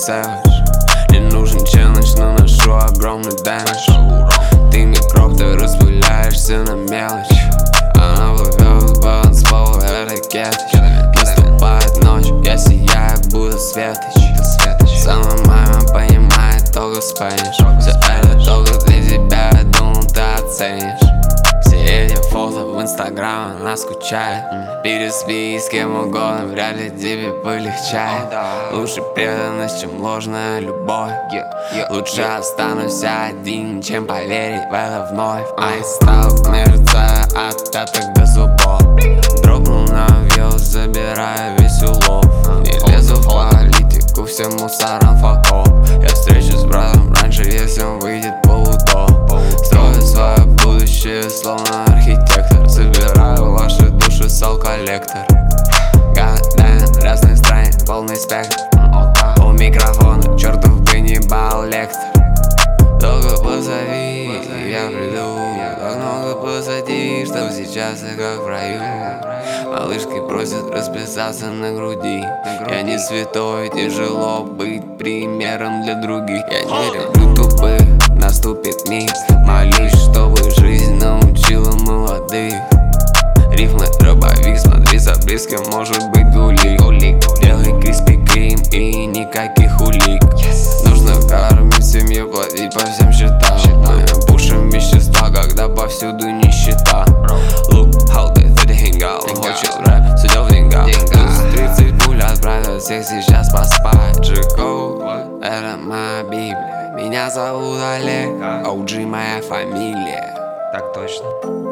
savage. Не нужен челлендж, но ношу огромный дэмидж. Ты микроб, ты распыляешься на мелочь. Она плывет по танцполу, это кетч. Наступает ночь, я сияю, будто светоч. Сама мама понимает только спэниш. Все это только для тебя, я думал, ты оценишь. Все эти фото в инстаграм, она скучает. Переспи с кем угодно, вряд ли тебе полегчает. Лучше преданность, чем ложная любовь. Лучше останусь один, чем поверить в это вновь. Мои стал мерцая от пяток до зубов. Дропнул на вилл, забирая весь улов. Не лезу в политику, всем мусорам факов. Я встречусь с братом раньше, если он выйдет полудом. Строю свое будущее, словно архитектор. Забираю ваши души, сол-коллектор. Goddamn, разные страны, полный спектр. У микрофона чертов ганнибал лектор. Только позови, я приду. Так много позади, что сейчас я как в раю. Малышки просят расписаться на груди. Я не святой, тяжело быть примером для других. Я не люблю тупых, наступит миг. Молюсь, чтобы жизнь научила молодых. Рифмы дробовик, смотри за близким, может быть гулик. Делай криспи крим и никаких улик. Нужно кормить семью, платить по всем счетам. Мы пушим вещества, когда повсюду нищета. Look how they hang out. Он хочет рэп, все дело в деньгах. Плюс 30 пуль отправят всех сейчас поспать. G-Code, это моя библия. Меня зовут Олег, OG моя фамилия. Так точно.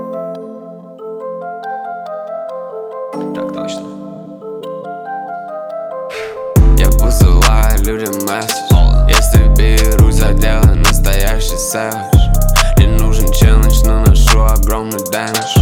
Так точно. Я посылаю людям месседж. Если берусь за дело, настоящий savage. Не нужен челлендж, но ношу огромный дэмидж.